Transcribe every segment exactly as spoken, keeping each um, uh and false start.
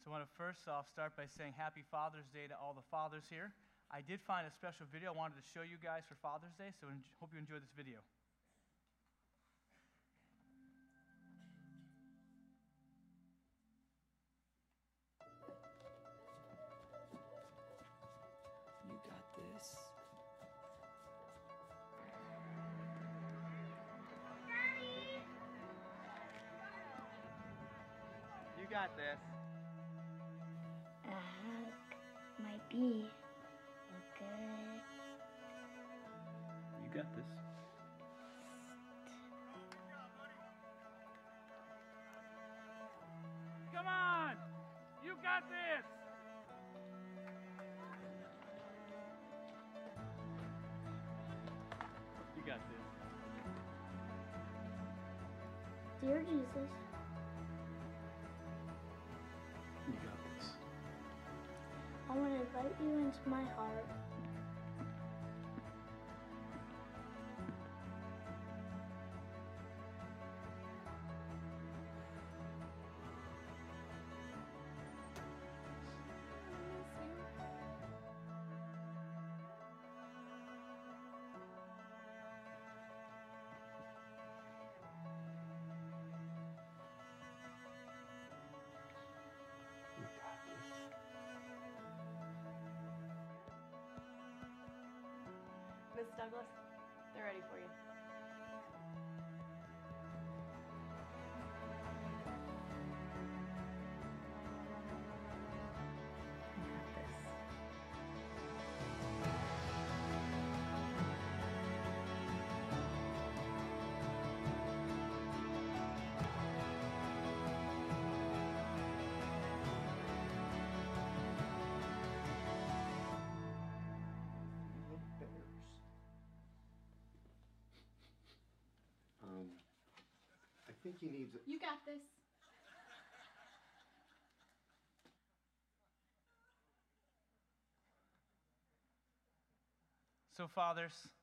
So I want to first off start by saying Happy Father's Day to all the fathers here. I did find a special video I wanted to show you guys for Father's Day, so I hope you enjoy this video. You got this. Daddy! You got this. A hug might be good. You got this. Come on! You got this! You got this. Dear Jesus, You got this. I want to invite you into my heart. You got this. Miss Douglas, they're ready for you. You got this. Um, I think he needs a... You got this. So fathers,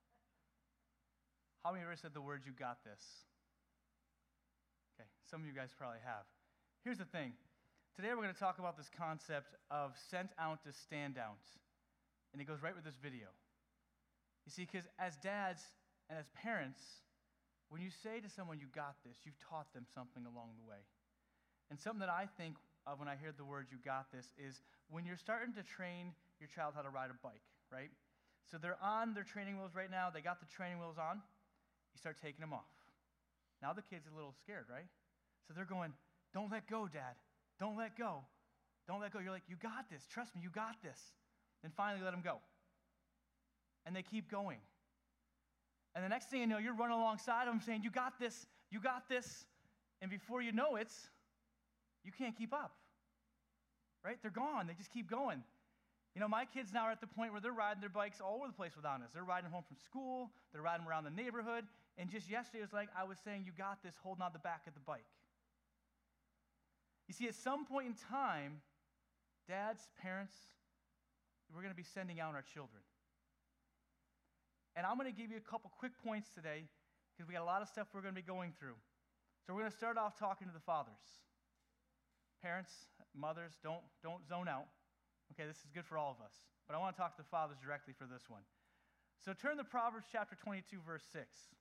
how many of you ever said the words, "you got this"? Okay, some of you guys probably have. Here's the thing. Today we're going to talk about this concept of sent out to stand out. And it goes right with this video. You see, because as dads and as parents, when you say to someone, "you got this," you've taught them something along the way. And something that I think of when I hear the words, "you got this," is when you're starting to train your child how to ride a bike, right? So they're on their training wheels right now. They got the training wheels on. You start taking them off. Now the kid's a little scared, right? So they're going, "Don't let go, Dad. Don't let go. Don't let go." You're like, "You got this. Trust me, you got this." Then finally let them go. And they keep going. And the next thing you know, you're running alongside them saying, "You got this. You got this." And before you know it, you can't keep up. Right? They're gone. They just keep going. You know, my kids now are at the point where they're riding their bikes all over the place without us. They're riding home from school. They're riding around the neighborhood. And just yesterday, it was like I was saying, "You got this," holding on the back of the bike. You see, at some point in time, dads, parents, we're going to be sending out our children. And I'm going to give you a couple quick points today because we got a lot of stuff we're going to be going through. So we're going to start off talking to the fathers. Parents, mothers, don't, don't zone out. Okay, this is good for all of us. But I want to talk to the fathers directly for this one. So turn to Proverbs chapter twenty-two, verse six.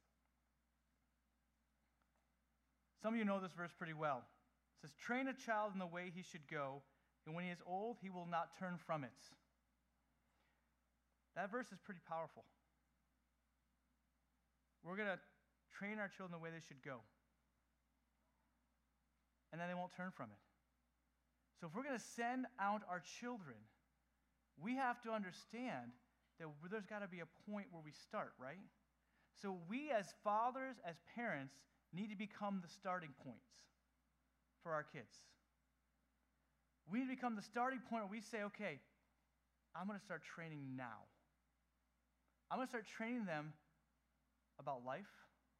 Some of you know this verse pretty well. It says, "Train a child in the way he should go, and when he is old, he will not turn from it." That verse is pretty powerful. We're going to train our children the way they should go. And then they won't turn from it. So if we're going to send out our children, we have to understand that there's got to be a point where we start, right? So we as fathers, as parents, need to become the starting points for our kids. We need to become the starting point where we say, "Okay, I'm going to start training now. I'm going to start training them about life,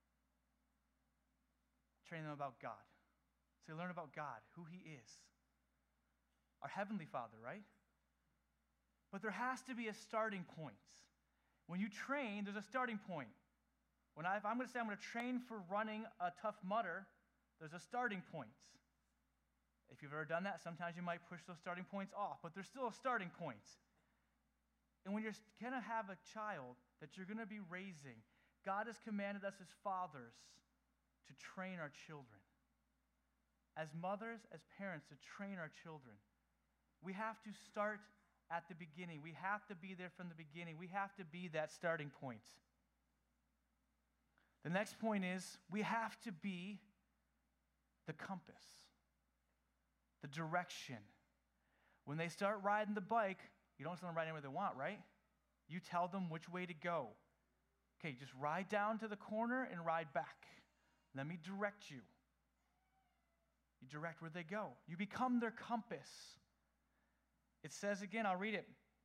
training them about God." So they learn about God, who He is. Our Heavenly Father, right? But there has to be a starting point. When you train, there's a starting point. When I, if I'm going to say I'm going to train for running a Tough Mudder, there's a starting point. If you've ever done that, sometimes you might push those starting points off, but there's still a starting point. And when you're going to have a child that you're going to be raising, God has commanded us as fathers to train our children. As mothers, as parents, to train our children. We have to start at the beginning. We have to be there from the beginning. We have to be that starting point. The next point is we have to be the compass, the direction. When they start riding the bike, you don't just let them ride anywhere they want, right? You tell them which way to go. Okay, just ride down to the corner and ride back. Let me direct you. You direct where they go. You become their compass. It says again, I'll read it.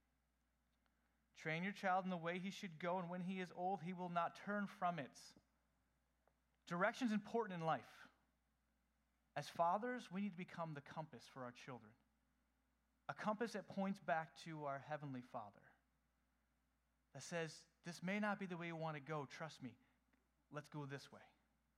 Train your child in the way he should go, and when he is old, he will not turn from it. Direction is important in life. As fathers, we need to become the compass for our children. A compass that points back to our Heavenly Father. That says, this may not be the way you want to go. Trust me. Let's go this way.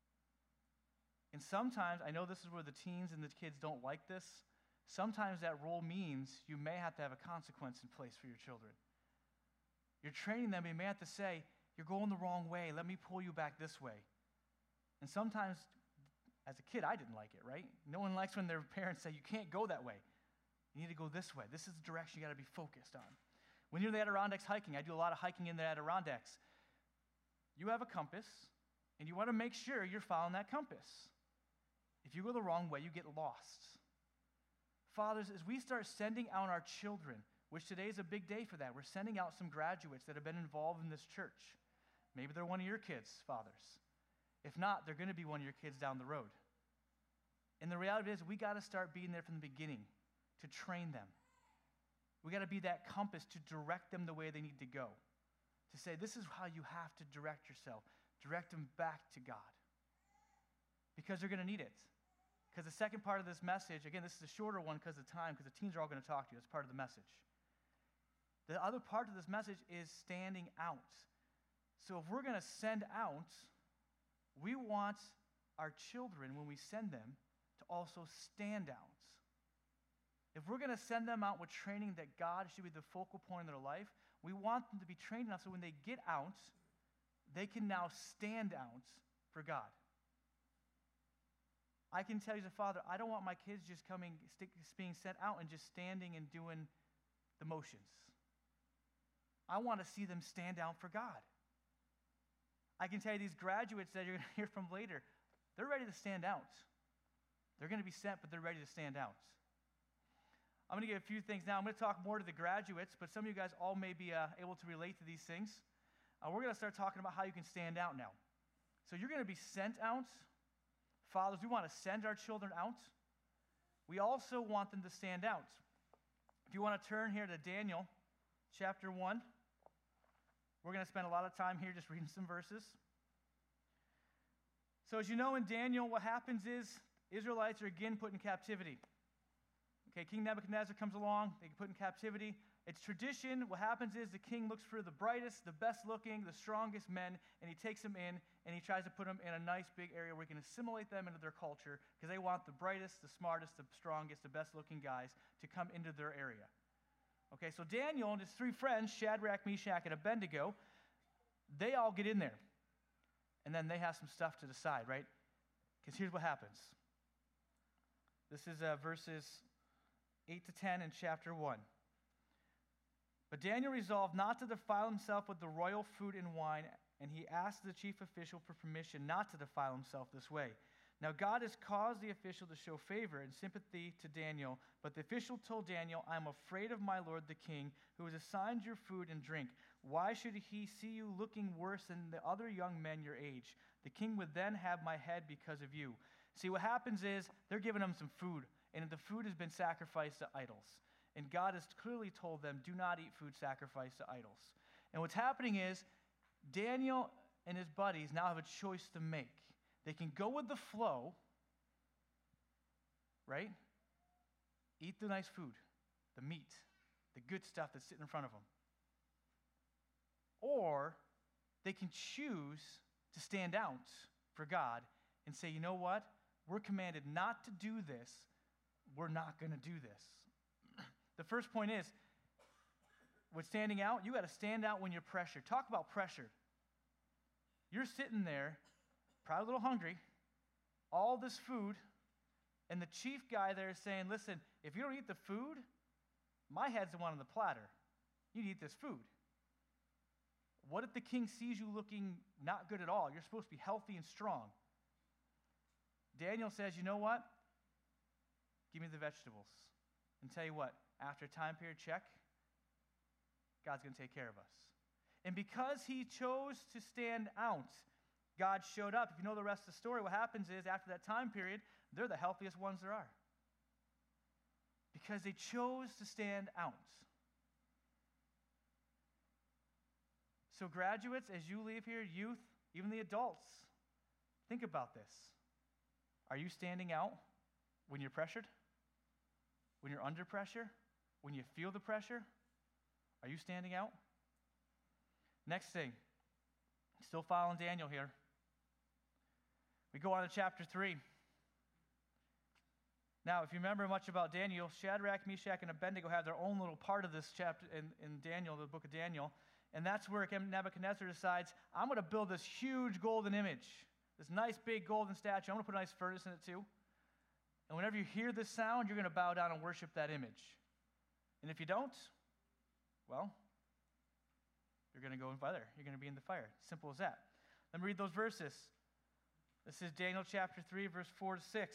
And sometimes, I know this is where the teens and the kids don't like this. Sometimes that role means you may have to have a consequence in place for your children. You're training them, you may have to say, you're going the wrong way. Let me pull you back this way. And sometimes, as a kid, I didn't like it, right? No one likes when their parents say, you can't go that way. You need to go this way. This is the direction you got to be focused on. When you're in the Adirondacks hiking, I do a lot of hiking in the Adirondacks. You have a compass, and you want to make sure you're following that compass. If you go the wrong way, you get lost. Fathers, as we start sending out our children, which today is a big day for that, we're sending out some graduates that have been involved in this church. Maybe they're one of your kids, fathers. If not, they're going to be one of your kids down the road. And the reality is, we got to start being there from the beginning to train them. We got to be that compass to direct them the way they need to go. To say, this is how you have to direct yourself. Direct them back to God. Because they're going to need it. Because the second part of this message, again, this is a shorter one because of time, because the teens are all going to talk to you. That's part of the message. The other part of this message is standing out. So if we're going to send out, we want our children, when we send them, to also stand out. If we're going to send them out with training that God should be the focal point of their life, we want them to be trained enough so when they get out, they can now stand out for God. I can tell you as a father, I don't want my kids just coming, stick, being sent out and just standing and doing the motions. I want to see them stand out for God. I can tell you these graduates that you're going to hear from later, they're ready to stand out. They're going to be sent, but they're ready to stand out. I'm going to give a few things now. I'm going to talk more to the graduates, but some of you guys all may be uh, able to relate to these things. Uh, we're going to start talking about how you can stand out now. So you're going to be sent out. Fathers, we want to send our children out. We also want them to stand out. If you want to turn here to Daniel chapter one, we're going to spend a lot of time here just reading some verses. So as you know in Daniel, what happens is Israelites are again put in captivity. Okay, King Nebuchadnezzar comes along, they get put in captivity. It's tradition. What happens is the king looks for the brightest, the best looking, the strongest men, and he takes them in, and he tries to put them in a nice big area where he can assimilate them into their culture, because they want the brightest, the smartest, the strongest, the best looking guys to come into their area. Okay, so Daniel and his three friends, Shadrach, Meshach, and Abednego, they all get in there. And then they have some stuff to decide, right? Because here's what happens. This is uh, verses eight to ten in chapter one. But Daniel resolved not to defile himself with the royal food and wine, and he asked the chief official for permission not to defile himself this way. Now God has caused the official to show favor and sympathy to Daniel, but the official told Daniel, I am afraid of my lord the king, who has assigned your food and drink. Why should he see you looking worse than the other young men your age? The king would then have my head because of you. See, what happens is they're giving him some food, and the food has been sacrificed to idols. And God has clearly told them, do not eat food sacrificed to idols. And what's happening is Daniel and his buddies now have a choice to make. They can go with the flow, right? Eat the nice food, the meat, the good stuff that's sitting in front of them. Or they can choose to stand out for God and say, you know what? We're commanded not to do this. we're not going to do this. The first point is, with standing out, you got to stand out when you're pressured. Talk about pressure. You're sitting there, probably a little hungry, all this food, and the chief guy there is saying, listen, if you don't eat the food, my head's the one on the platter. You need to eat this food. What if the king sees you looking not good at all? You're supposed to be healthy and strong. Daniel says, you know what? Give me the vegetables. And tell you what, after a time period check, God's going to take care of us. And because he chose to stand out, God showed up. If you know the rest of the story, what happens is after that time period, they're the healthiest ones there are. Because they chose to stand out. So graduates, as you leave here, youth, even the adults, think about this. Are you standing out when you're pressured? When you're under pressure? When you feel the pressure? Are you standing out? Next thing, still following Daniel here. We go on to chapter three. Now, if you remember much about Daniel, Shadrach, Meshach, and Abednego have their own little part of this chapter in, in Daniel, the book of Daniel. And that's where Nebuchadnezzar decides, I'm going to build this huge golden image, this nice big golden statue. I'm going to put a nice furnace in it too. And whenever you hear this sound, you're going to bow down and worship that image. And if you don't, well, you're going to go in fire. You're going to be in the fire. Simple as that. Let me read those verses. This is Daniel chapter three, verse four to six.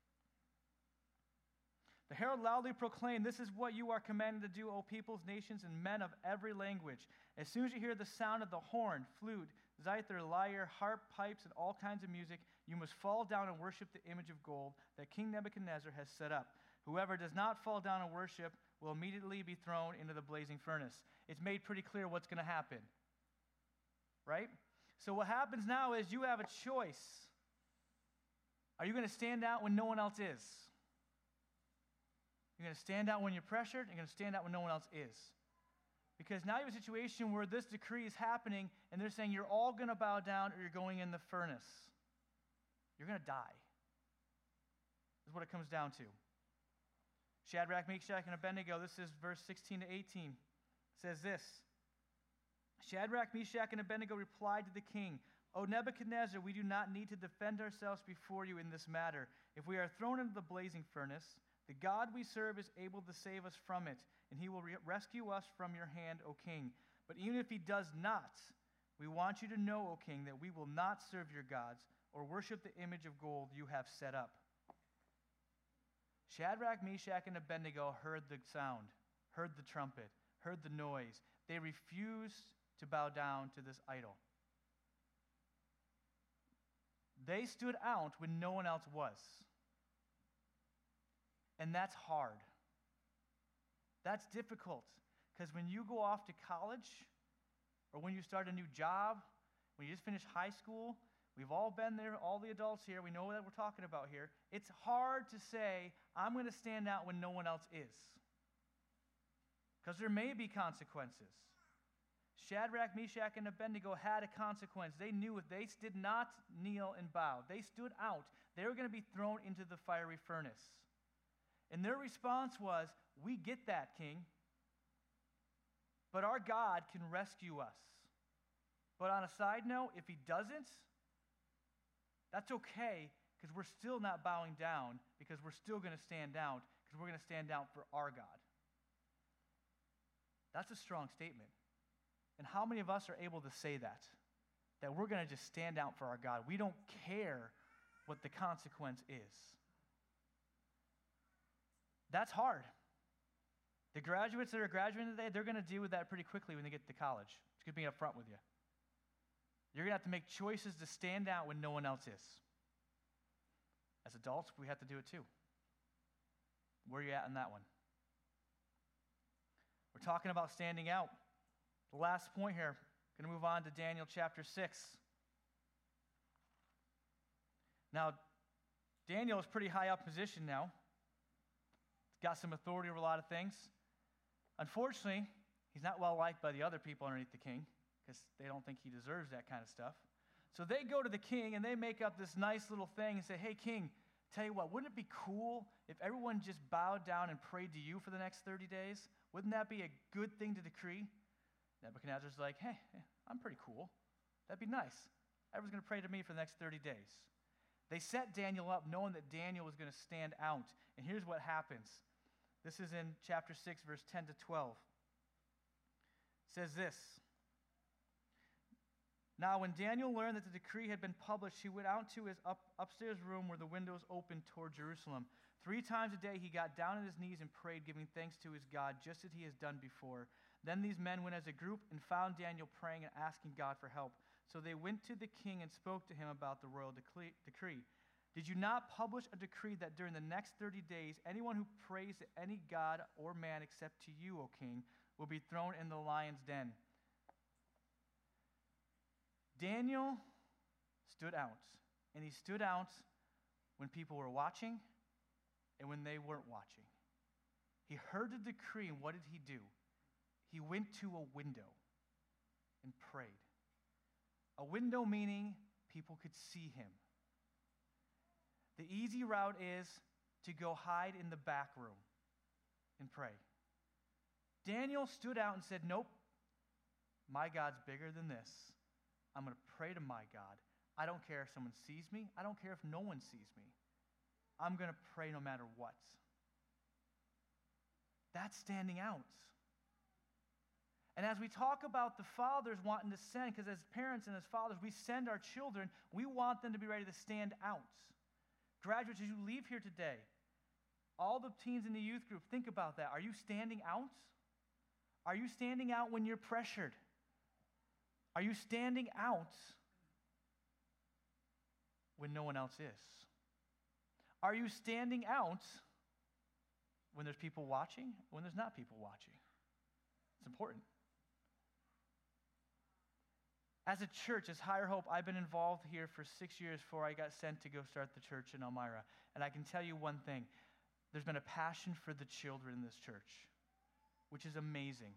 The herald loudly proclaimed, this is what you are commanded to do, O peoples, nations, and men of every language. As soon as you hear the sound of the horn, flute, zither, lyre, harp, pipes, and all kinds of music, you must fall down and worship the image of gold that King Nebuchadnezzar has set up. Whoever does not fall down and worship will immediately be thrown into the blazing furnace. It's made pretty clear what's going to happen. Right? So what happens now is you have a choice. Are you going to stand out when no one else is? You're going to stand out when you're pressured, and you're going to stand out when no one else is. Because now you have a situation where this decree is happening, and they're saying you're all going to bow down or you're going in the furnace. You're going to die. That's what it comes down to. Shadrach, Meshach, and Abednego, this is verse sixteen to eighteen, says this. Shadrach, Meshach, and Abednego replied to the king, O Nebuchadnezzar, we do not need to defend ourselves before you in this matter. If we are thrown into the blazing furnace, the God we serve is able to save us from it, and he will re- rescue us from your hand, O king. But even if he does not, we want you to know, O king, that we will not serve your gods or worship the image of gold you have set up. Shadrach, Meshach, and Abednego heard the sound, heard the trumpet, heard the noise. They refused to bow down to this idol. They stood out when no one else was. And that's hard. That's difficult. Because when you go off to college, or when you start a new job, when you just finish high school, we've all been there, all the adults here, we know what we're talking about here. It's hard to say, I'm going to stand out when no one else is. Because there may be consequences. Shadrach, Meshach, and Abednego had a consequence. They knew if they did not kneel and bow, they stood out, they were going to be thrown into the fiery furnace. And their response was, we get that, king. But our God can rescue us. But on a side note, if he doesn't, that's okay, because we're still not bowing down, because we're still going to stand out, because we're going to stand out for our God. That's a strong statement. And how many of us are able to say that? That we're going to just stand out for our God. We don't care what the consequence is. That's hard. The graduates that are graduating today, they're going to deal with that pretty quickly when they get to college. It's going to be up front with you. You're going to have to make choices to stand out when no one else is. As adults, we have to do it too. Where are you at in that one? We're talking about standing out. The last point here, going to move on to Daniel chapter six. Now, Daniel is pretty high up position now. He's got some authority over a lot of things. Unfortunately, he's not well liked by the other people underneath the king because they don't think he deserves that kind of stuff. So they go to the king and they make up this nice little thing and say, hey, king, Tell you what, wouldn't it be cool if everyone just bowed down and prayed to you for the next thirty days? Wouldn't that be a good thing to decree? Nebuchadnezzar's like, hey, I'm pretty cool. That'd be nice. Everyone's going to pray to me for the next thirty days. They set Daniel up knowing that Daniel was going to stand out. And here's what happens. This is in chapter six, verse ten to twelve. It says this. Now, when Daniel learned that the decree had been published, he went out to his up, upstairs room where the windows opened toward Jerusalem. Three times a day he got down on his knees and prayed, giving thanks to his God, just as he has done before. Then these men went as a group and found Daniel praying and asking God for help. So they went to the king and spoke to him about the royal decree. Did you not publish a decree that during the next thirty days, anyone who prays to any god or man except to you, O king, will be thrown in the lion's den? Daniel stood out, and he stood out when people were watching and when they weren't watching. He heard the decree, and what did he do? He went to a window and prayed. A window meaning people could see him. The easy route is to go hide in the back room and pray. Daniel stood out and said, nope, my God's bigger than this. I'm going to pray to my God. I don't care if someone sees me. I don't care if no one sees me. I'm going to pray no matter what. That's standing out. And as we talk about the fathers wanting to send, because as parents and as fathers, we send our children, we want them to be ready to stand out. Graduates, as you leave here today, all the teens in the youth group, think about that. Are you standing out? Are you standing out when you're pressured? Are you standing out when no one else is? Are you standing out when there's people watching, when there's not people watching? It's important. As a church, as Higher Hope, I've been involved here for six years before I got sent to go start the church in Elmira. And I can tell you one thing. There's been a passion for the children in this church, which is amazing.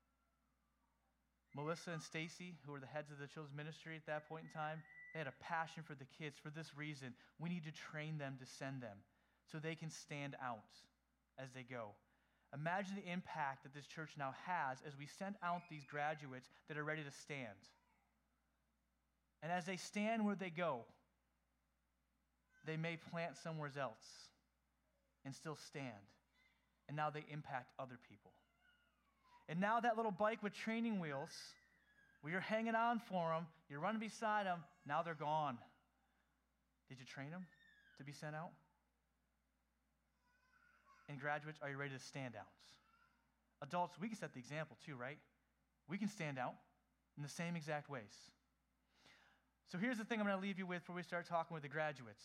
Melissa and Stacy, who were the heads of the children's ministry at that point in time, they had a passion for the kids. For this reason, we need to train them to send them so they can stand out as they go. Imagine the impact that this church now has as we send out these graduates that are ready to stand. And as they stand where they go, they may plant somewhere else and still stand. And now they impact other people. And now that little bike with training wheels, where you're hanging on for them, you're running beside them, now they're gone. Did you train them to be sent out? And graduates, are you ready to stand out? Adults, we can set the example too, right? We can stand out in the same exact ways. So here's the thing I'm going to leave you with before we start talking with the graduates.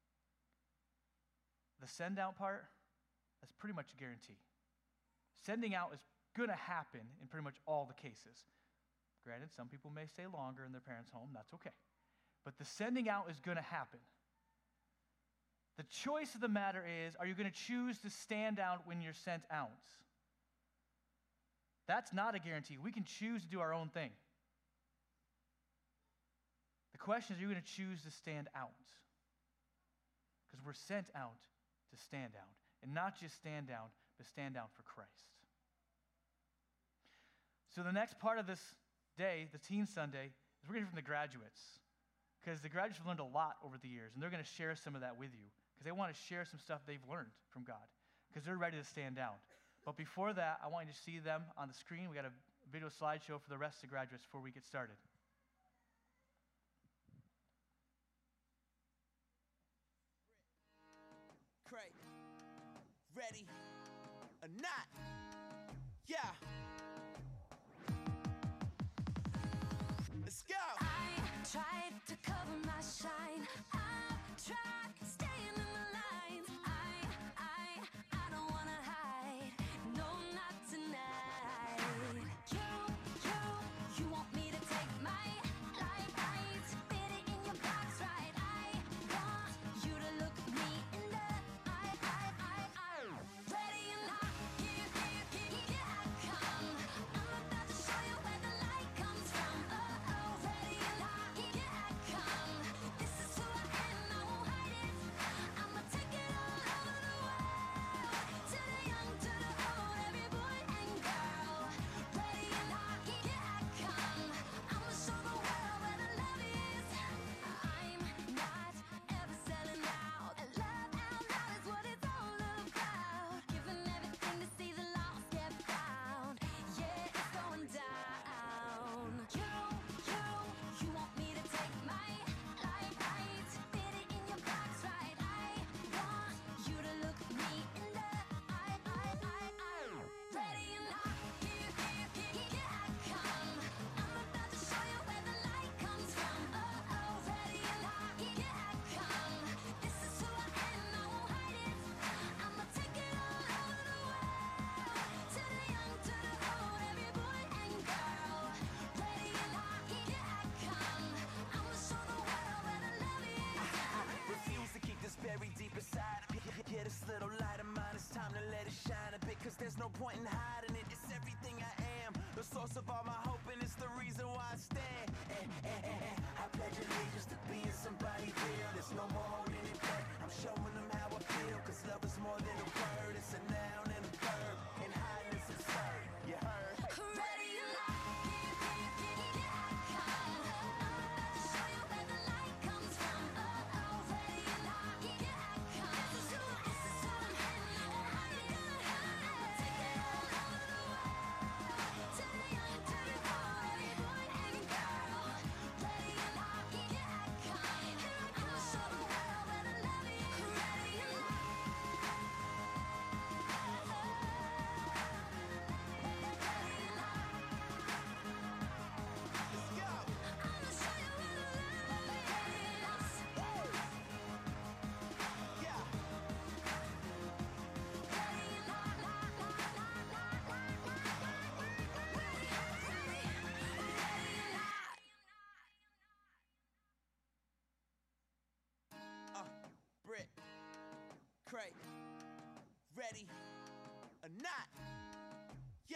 The send out part, that's pretty much a guarantee. Sending out is going to happen in pretty much all the cases. Granted, some people may stay longer in their parents' home. That's okay. But the sending out is going to happen. The choice of the matter is, are you going to choose to stand out when you're sent out? That's not a guarantee. We can choose to do our own thing. The question is, are you going to choose to stand out? Because we're sent out to stand out. And not just stand out, but stand out for Christ. So the next part of this day, the Teen Sunday, is we're going to hear from the graduates. Because the graduates have learned a lot over the years, and they're going to share some of that with you. Because they want to share some stuff they've learned from God. Because they're ready to stand out. But before that, I want you to see them on the screen. We got a video slideshow for the rest of the graduates before we get started. Craig, ready or not? Yeah. Let's go. I tried to cover my shine. I tried staying in the lines. I, I, I don't wanna hide. No, not tonight. You, you, you want me to take my life right, fit it in your box right. I want you to look me in the eye, eye, eye, eye. Ready or not, here, here, here, here I come. I'm about to show you where the light comes from. Oh, oh, ready or not, here I come. This is who I am, I won't hide it no point in hiding it. It's everything I am, the source of all my hope, and it's the reason why I stand. Eh, eh, eh, eh. I pledge allegiance to being somebody real. There's no more holding it back. I'm showing them how I feel, cause love is more than a word. It's a noun and a verb, and hiding is absurd. You heard? Ready or not, here, here, here, here I come. I'm about to show you where the light comes from. Oh, oh, ready or not, here I come. This is who, this is who I'm and I'm gonna hide. I'ma take it all over the world. To the young, to the old, every boy and girl. Ready or not, here I come. I'ma show the world where the love is. Ready or not. Uh, Brit, Cray, ready or not? Yeah.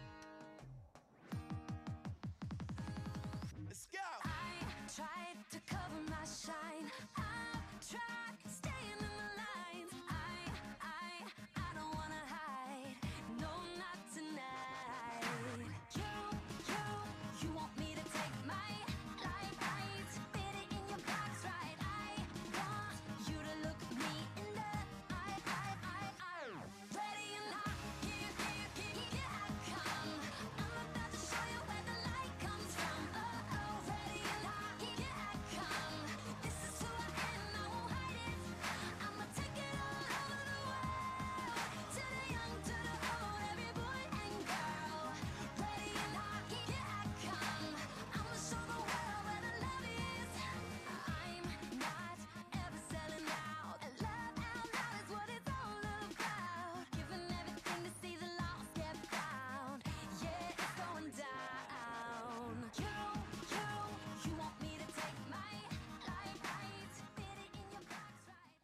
Let's go. I tried to cover my shine. I tried staying in the lines. I, I, I don't wanna hide. No, not tonight. You, you, you want me to take my life right, fit it in your box right. I want you to look me in the eye, eye, eye, eye. Ready or not, here, here, here, here I come. I'm about to show you where the light comes from. Oh, oh, ready or not, here I come. This is who I am, I won't hide it. I'ma take it all over the world. To the young, to the old, every boy and girl. Ready or not, here I come. I'ma show the world where the love is. I'm not ever selling out. Love out loud is what it's all about. Giving everything to see the lost get found. Yeah, it's going down. You, you, you want me to take my life right, fit it in your box right.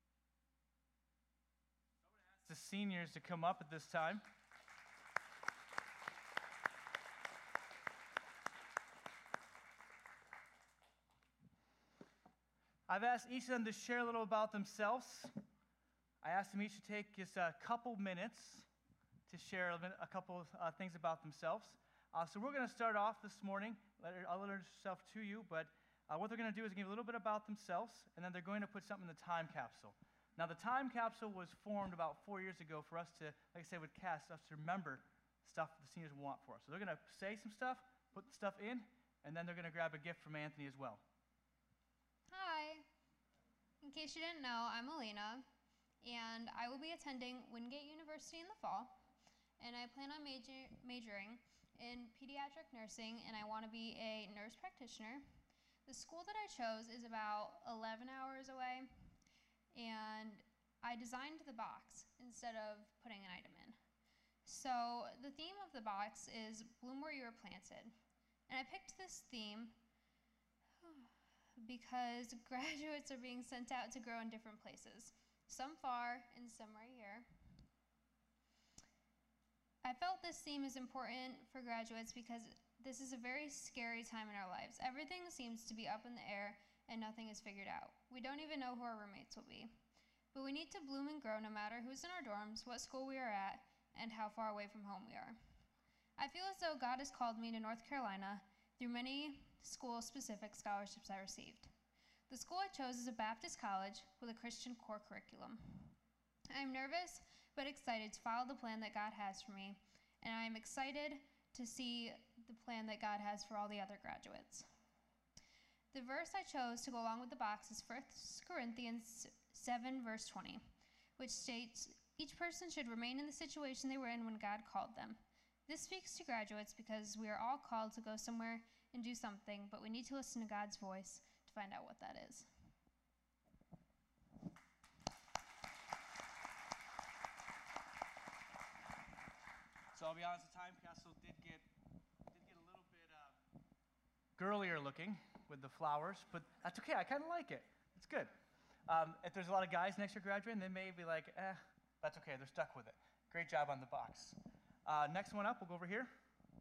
The seniors to come up at this time. I've asked each of them to share a little about themselves. I asked them each to take just a couple minutes to share a, bit, a couple of uh, things about themselves. Uh, so we're going to start off this morning. Let her, I'll let herself to you, but uh, what they're going to do is give a little bit about themselves, and then they're going to put something in the time capsule. Now, the time capsule was formed about four years ago for us to, like I said, with Cass, us to remember stuff the seniors want for us. So they're going to say some stuff, put the stuff in, and then they're going to grab a gift from Anthony as well. Hi. In case you didn't know, I'm Elena, and I will be attending Wingate University in the fall, and I plan on major- majoring in pediatric nursing, and I want to be a nurse practitioner. The school that I chose is about eleven hours away, and I designed the box instead of putting an item in. So the theme of the box is Bloom Where You Were Planted, and I picked this theme because graduates are being sent out to grow in different places, some far and some right here. I felt this theme is important for graduates because this is a very scary time in our lives. Everything seems to be up in the air and nothing is figured out. We don't even know who our roommates will be. But we need to bloom and grow no matter who's in our dorms, what school we are at, and how far away from home we are. I feel as though God has called me to North Carolina through many school-specific scholarships I received. The school I chose is a Baptist college with a Christian core curriculum. I am nervous but excited to follow the plan that God has for me, and I am excited to see the plan that God has for all the other graduates. The verse I chose to go along with the box is First Corinthians seven, verse twenty, which states, "Each person should remain in the situation they were in when God called them." This speaks to graduates because we are all called to go somewhere and do something, but we need to listen to God's voice to find out what that is. So I'll be honest, the time capsule did get did get a little bit uh, girlier looking with the flowers, but that's okay. I kind of like it. It's good. Um, if there's a lot of guys next year graduating, they may be like, eh, that's okay. They're stuck with it. Great job on the box. Uh, next one up, we'll go over here.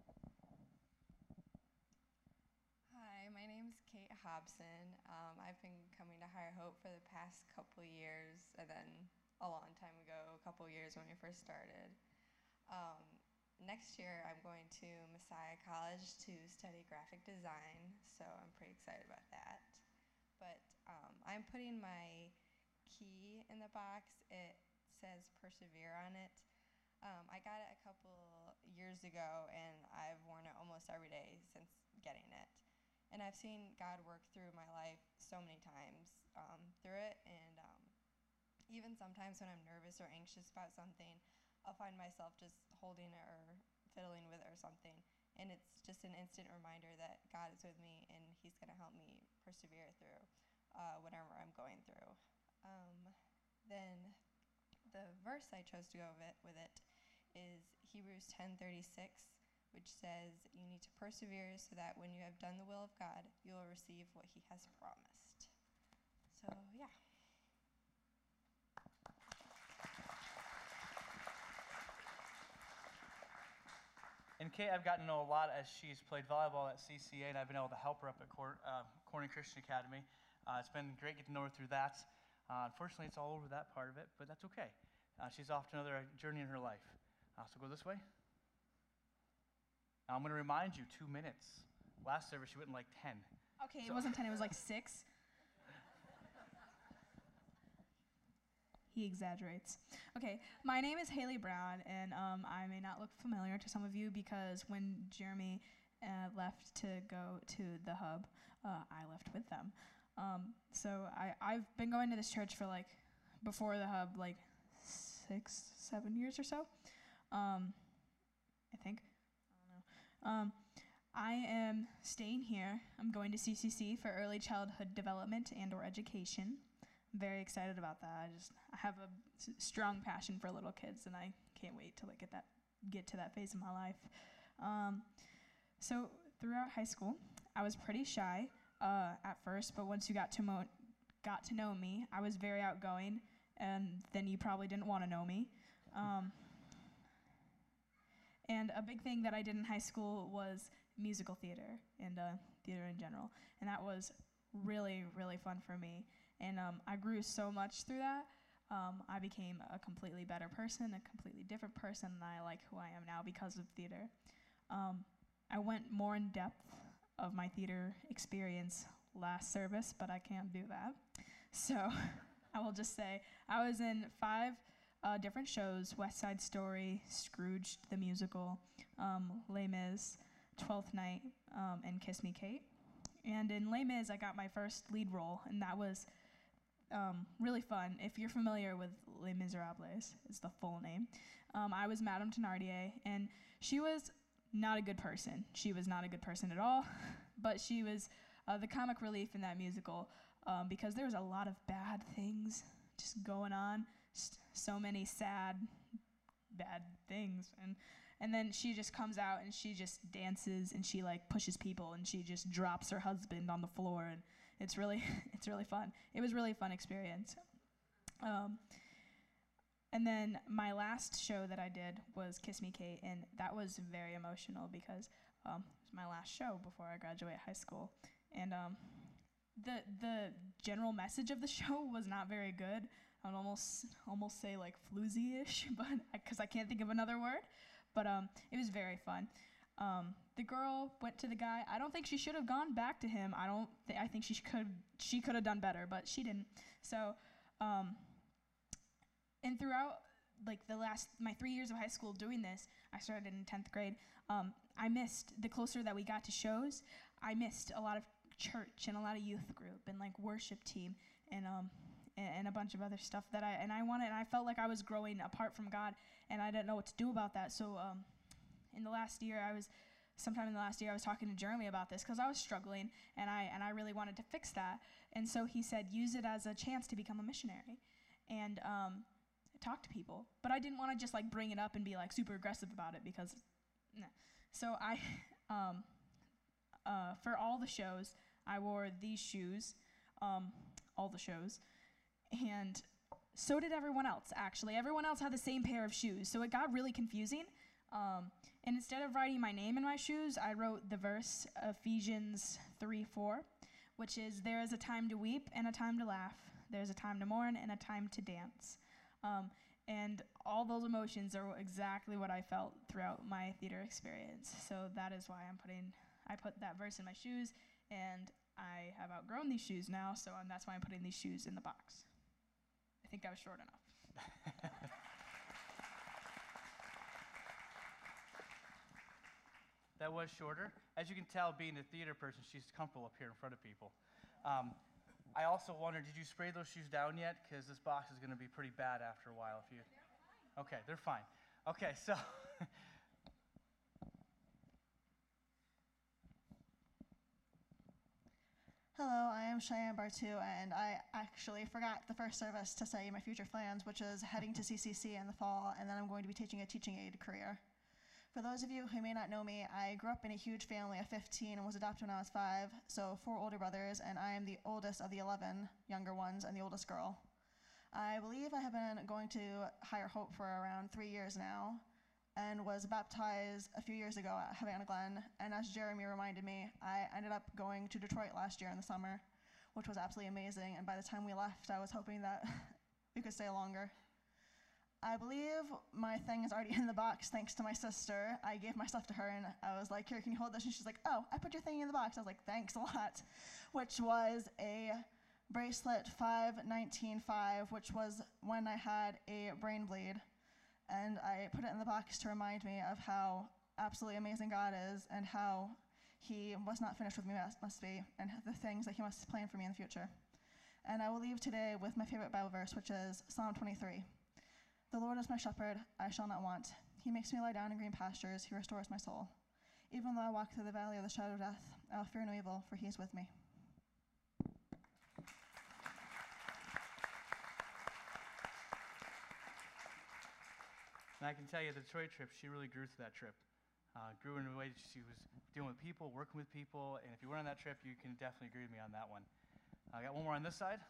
Hi, my name is Kate Hobson. Um, I've been coming to Higher Hope for the past couple years, and then a long time ago, a couple years when we first started. Um, next year, I'm going to Messiah College to study graphic design, so I'm pretty excited about that. But um, I'm putting my key in the box. It says persevere on it. Um, I got it a couple years ago, and I've worn it almost every day since getting it. And I've seen God work through my life so many times um, through it, and um, even sometimes when I'm nervous or anxious about something, I'll find myself just holding it or fiddling with it or something, and it's just an instant reminder that God is with me and He's going to help me persevere through uh, whatever I'm going through. Um, then the verse I chose to go with it, with it is Hebrews ten thirty-six, which says, you need to persevere so that when you have done the will of God, you will receive what He has promised. So, yeah. And Kate, I've gotten to know a lot as she's played volleyball at C C A, and I've been able to help her up at Cor- uh, Corning Christian Academy. Uh, it's been great getting to know her through that. Uh, unfortunately, it's all over that part of it, but that's okay. Uh, she's off to another journey in her life. Uh, so go this way. Now, I'm going to remind you, two minutes. Last service, she went in like ten. Okay, So- it wasn't ten, it was like six. He exaggerates. Okay, my name is Haley Brown, and um, I may not look familiar to some of you because when Jeremy uh, left to go to the hub, uh, I left with them. Um, so I, I've been going to this church for like, before the hub, like six, seven years or so, um, I think. I don't know. Um, I am staying here. I'm going to C C C for early childhood development and or education. I'm very excited about that. I just I have a s- strong passion for little kids, and I can't wait to like get that get to that phase of my life. Um, so throughout high school, I was pretty shy uh, at first, but once you got to mo- got to know me, I was very outgoing, and then you probably didn't want to know me. Um, and a big thing that I did in high school was musical theater and uh, theater in general, and that was really, really fun for me. And um, I grew so much through that. Um, I became a completely better person, a completely different person, and I like who I am now because of theater. Um, I went more in depth of my theater experience last service, but I can't do that. So I will just say I was in five uh, different shows: West Side Story, Scrooge the Musical, um, Les Mis, Twelfth Night, um, and Kiss Me Kate. And in Les Mis, I got my first lead role, and that was um, really fun. If you're familiar with Les Miserables, it's the full name. Um, I was Madame Thénardier, and she was not a good person. She was not a good person at all, but she was uh, the comic relief in that musical um, because there was a lot of bad things just going on, just so many sad, bad things, and and then she just comes out and she just dances and she like pushes people and she just drops her husband on the floor, and it's really it's really fun. It was really a fun experience. Um, and then my last show that I did was Kiss Me Kate, and that was very emotional because um, it was my last show before I graduate high school. And um, the the general message of the show was not very good. I would almost almost say like floozy-ish, but because I can't think of another word. But um, it was very fun. Um, the girl went to the guy. I don't think she should have gone back to him. I don't. Th- I think she could. She could have done better, but she didn't. So, um, and throughout like the last my three years of high school doing this, I started in tenth grade. Um, I missed the closer that we got to shows. I missed a lot of church and a lot of youth group and like worship team and um. and a bunch of other stuff that I and I wanted and I felt like I was growing apart from God, and I didn't know what to do about that. So um, in the last year, I was sometime in the last year I was talking to Jeremy about this because I was struggling, and I and I really wanted to fix that. And so he said, use it as a chance to become a missionary and um, talk to people. But I didn't want to just like bring it up and be like super aggressive about it because nah. So I um, uh, for all the shows I wore these shoes, um, all the shows. And so did everyone else, actually. Everyone else had the same pair of shoes, so it got really confusing. Um, and instead of writing my name in my shoes, I wrote the verse, Ephesians three four, which is, there is a time to weep and a time to laugh. There's a time to mourn and a time to dance. Um, and all those emotions are exactly what I felt throughout my theater experience. So that is why I'm putting, I put that verse in my shoes, and I have outgrown these shoes now, so um, that's why I'm putting these shoes in the box. I think I was short enough. That was shorter. As you can tell, being a theater person, she's comfortable up here in front of people. Um, I also wondered, did you spray those shoes down yet? Because this box is going to be pretty bad after a while. If you, okay, they're fine. Okay, so Hello, I am Cheyenne Bartu, and I actually forgot the first service to say my future plans, which is heading to C C C in the fall, and then I'm going to be teaching a teaching aid career. For those of you who may not know me, I grew up in a huge family of fifteen and was adopted when I was five, so four older brothers, and I am the oldest of the eleven younger ones and the oldest girl. I believe I have been going to Higher Hope for around three years now, and was baptized a few years ago at Havana Glen, and as Jeremy reminded me, I ended up going to Detroit last year in the summer, which was absolutely amazing, and by the time we left, I was hoping that we could stay longer. I believe my thing is already in the box thanks to my sister. I gave my stuff to her and I was like, here, can you hold this? And she's like, oh, I put your thing in the box. I was like, thanks a lot. Which was a bracelet five nineteen five, which was when I had a brain bleed. And I put it in the box to remind me of how absolutely amazing God is and how he was not finished with me, must be, and the things that he must plan for me in the future. And I will leave today with my favorite Bible verse, which is Psalm twenty-three. The Lord is my shepherd, I shall not want. He makes me lie down in green pastures, he restores my soul. Even though I walk through the valley of the shadow of death, I will fear no evil, for he is with me. And I can tell you, the Detroit trip, she really grew through that trip. Uh, grew in a way that she was dealing with people, working with people, and if you went on that trip, you can definitely agree with me on that one. I got one more on this side.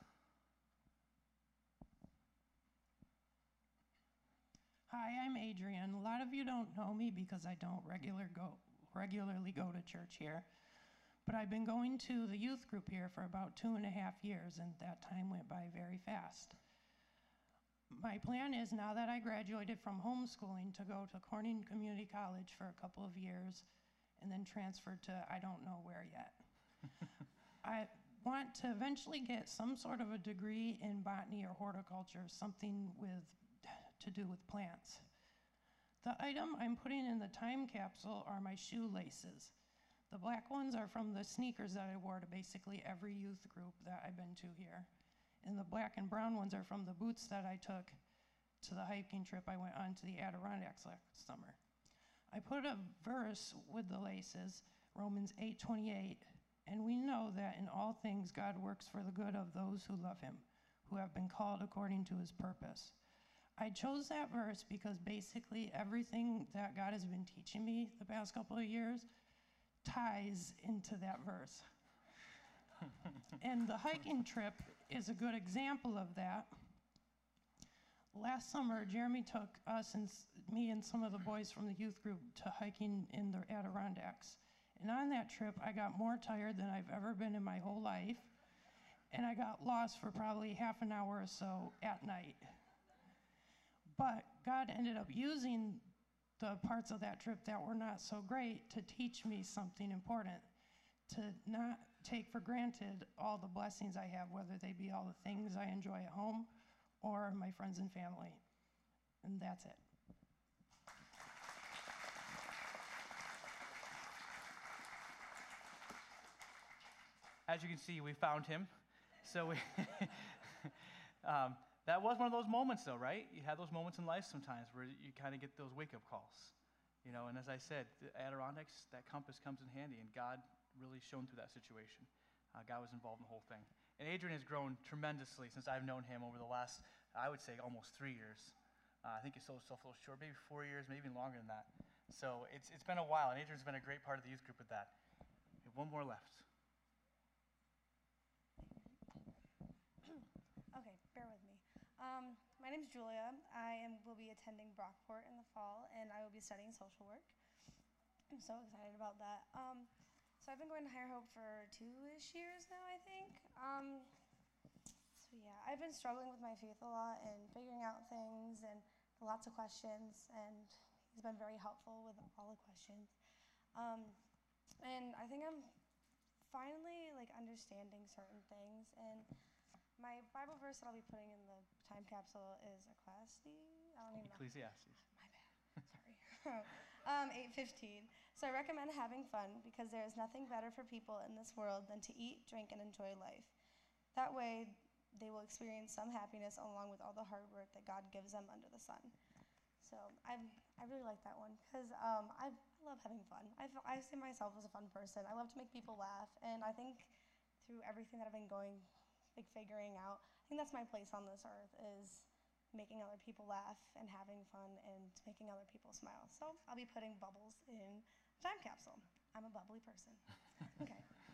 Hi, I'm Adrian. A lot of you don't know me because I don't regular go, regularly go to church here. But I've been going to the youth group here for about two and a half years, and that time went by very fast. My plan is, now that I graduated from homeschooling, to go to Corning Community College for a couple of years and then transfer to I don't know where yet. I want to eventually get some sort of a degree in botany or horticulture, something with to do with plants. The item I'm putting in the time capsule are my shoelaces. The black ones are from the sneakers that I wore to basically every youth group that I've been to here. And the black and brown ones are from the boots that I took to the hiking trip I went on to the Adirondacks last summer. I put a verse with the laces, Romans eight twenty-eight, and we know that in all things God works for the good of those who love him, who have been called according to his purpose. I chose that verse because basically everything that God has been teaching me the past couple of years ties into that verse. And the hiking trip is a good example of that. Last summer, Jeremy took us and s- me and some of the boys from the youth group to hiking in the Adirondacks. And on that trip, I got more tired than I've ever been in my whole life. And I got lost for probably half an hour or so at night. But God ended up using the parts of that trip that were not so great to teach me something important, to not take for granted all the blessings I have, whether they be all the things I enjoy at home or my friends and family. And that's it. As you can see, we found him. So we um, that was one of those moments, though, right? You have those moments in life sometimes where you kind of get those wake-up calls, you know. And as I said, the Adirondacks, that compass comes in handy, and God really shone through that situation. Uh, God was involved in the whole thing. And Adrian has grown tremendously since I've known him over the last, I would say, almost three years. Uh, I think he sold himself a little short, maybe four years, maybe even longer than that. So it's it's been a while, and Adrian's been a great part of the youth group with that. We have one more left. Okay, bear with me. Um, my name's Julia. I am, will be attending Brockport in the fall, and I will be studying social work. I'm so excited about that. Um, so I've been going to Higher Hope for two-ish years now, I think. Um, so yeah, I've been struggling with my faith a lot and figuring out things and lots of questions, and he's been very helpful with all the questions. Um, and I think I'm finally like understanding certain things, and my Bible verse that I'll be putting in the time capsule is Ecclesiastes. I don't even know. Ecclesiastes. My bad. Sorry. um, eight fifteen. So I recommend having fun because there is nothing better for people in this world than to eat, drink, and enjoy life. That way, they will experience some happiness along with all the hard work that God gives them under the sun. So I I really like that one because um, I love having fun. I, I see myself as a fun person. I love to make people laugh, and I think through everything that I've been going, like figuring out, I think that's my place on this earth is making other people laugh and having fun and making other people smile. So I'll be putting bubbles in the time capsule. I'm a bubbly person. Okay.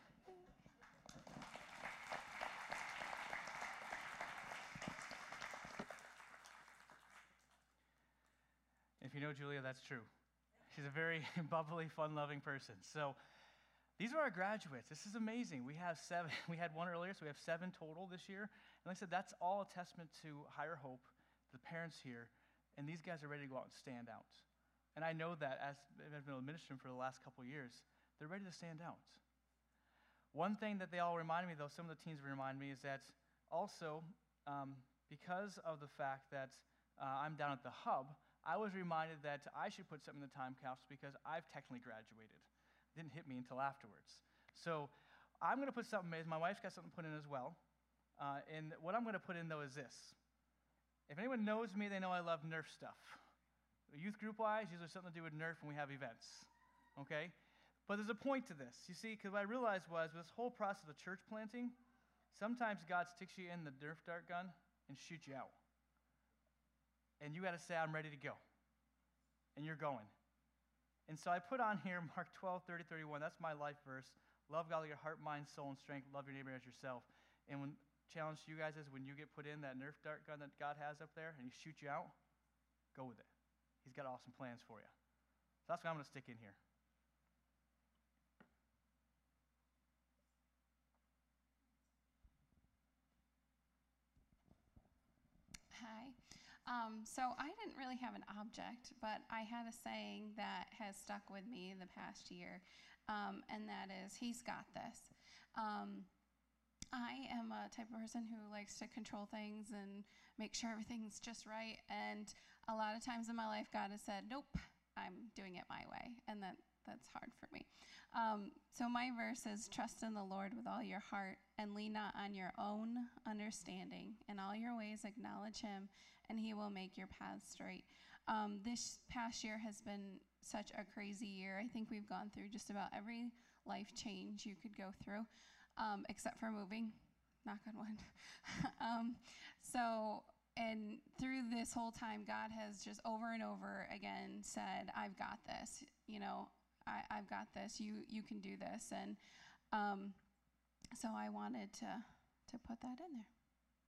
If you know Julia, that's true. She's a very bubbly, fun-loving person. So these are our graduates. This is amazing. We have seven. We had one earlier, so we have seven total this year. And like I said, that's all a testament to Higher Hope, the parents here, and these guys are ready to go out and stand out. And I know that as I've been administering for the last couple of years, they're ready to stand out. One thing that they all remind me, though, some of the teens remind me, is that also um, because of the fact that uh, I'm down at the hub, I was reminded that I should put something in the time capsule because I've technically graduated. It didn't hit me until afterwards. So I'm going to put something in. My wife's got something put in as well. Uh, and what I'm going to put in, though, is this. If anyone knows me, they know I love Nerf stuff. Youth group-wise, usually something to do with Nerf when we have events. Okay? But there's a point to this. You see, because what I realized was with this whole process of church planting, sometimes God sticks you in the Nerf dart gun and shoots you out. And you got to say, I'm ready to go. And you're going. And so I put on here Mark twelve, thirty, thirty-one. That's my life verse. Love God with your heart, mind, soul, and strength. Love your neighbor as yourself. And when challenge to you guys is when you get put in that Nerf dart gun that God has up there and he shoots you out, go with it. He's got awesome plans for you. So that's what I'm going to stick in here. Hi. Um, so I didn't really have an object, but I had a saying that has stuck with me the past year, um, and that is, he's got this. Um, I am a type of person who likes to control things and make sure everything's just right, and a lot of times in my life, God has said, nope, I'm doing it my way, and that, that's hard for me. Um, so my verse is, trust in the Lord with all your heart, and lean not on your own understanding. In all your ways acknowledge him, and he will make your paths straight. Um, this past year has been such a crazy year. I think we've gone through just about every life change you could go through, um, except for moving, knock on wood. um, so, and through this whole time, God has just over and over again said, I've got this, you know, I, I've got this, you you can do this. And um, so I wanted to, to put that in there.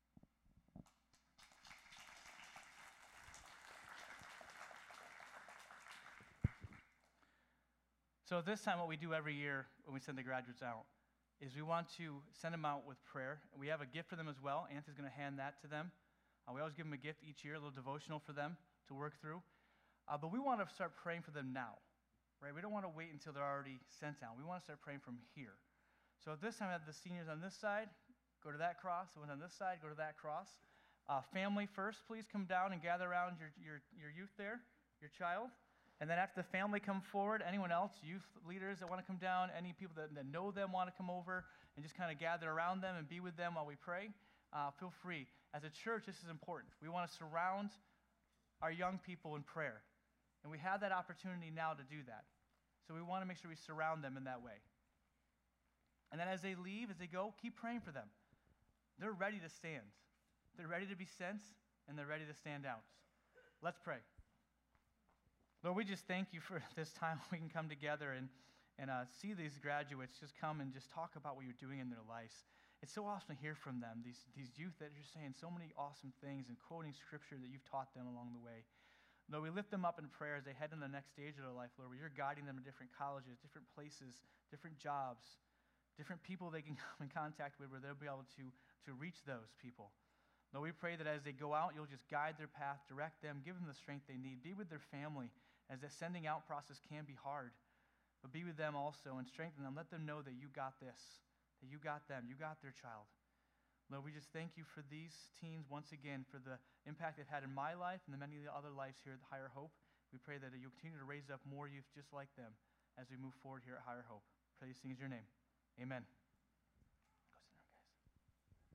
So at this time, what we do every year when we send the graduates out is we want to send them out with prayer. And we have a gift for them as well. Anthony's going to hand that to them. Uh, we always give them a gift each year, a little devotional for them to work through. Uh, but we want to start praying for them now, right? We don't want to wait until they're already sent out. We want to start praying from here. So at this time, I have the seniors on this side. Go to that cross. The ones on this side, go to that cross. Uh, family first, please come down and gather around your, your, your youth there, your child. And then after the family come forward, anyone else, youth leaders that want to come down, any people that, that know them want to come over and just kind of gather around them and be with them while we pray, uh, feel free. As a church, this is important. We want to surround our young people in prayer. And we have that opportunity now to do that. So we want to make sure we surround them in that way. And then as they leave, as they go, keep praying for them. They're ready to stand. They're ready to be sent, and they're ready to stand out. Let's pray. Lord, we just thank you for this time we can come together and, and uh, see these graduates just come and just talk about what you're doing in their lives. it's so awesome to hear from them, these, these youth that are saying so many awesome things and quoting scripture that you've taught them along the way. Lord, we lift them up in prayer as they head in the next stage of their life, Lord, where you're guiding them to different colleges, different places, different jobs, different people they can come in contact with where they'll be able to, to reach those people. Lord, we pray that as they go out, you'll just guide their path, direct them, give them the strength they need. Be with their family, as the sending out process can be hard. But be with them also and strengthen them. Let them know that you got this, that you got them, you got their child. Lord, we just thank you for these teens once again, for the impact they've had in my life and the many other lives here at Higher Hope. We pray that you'll continue to raise up more youth just like them as we move forward here at Higher Hope. Pray these things in your name. Amen.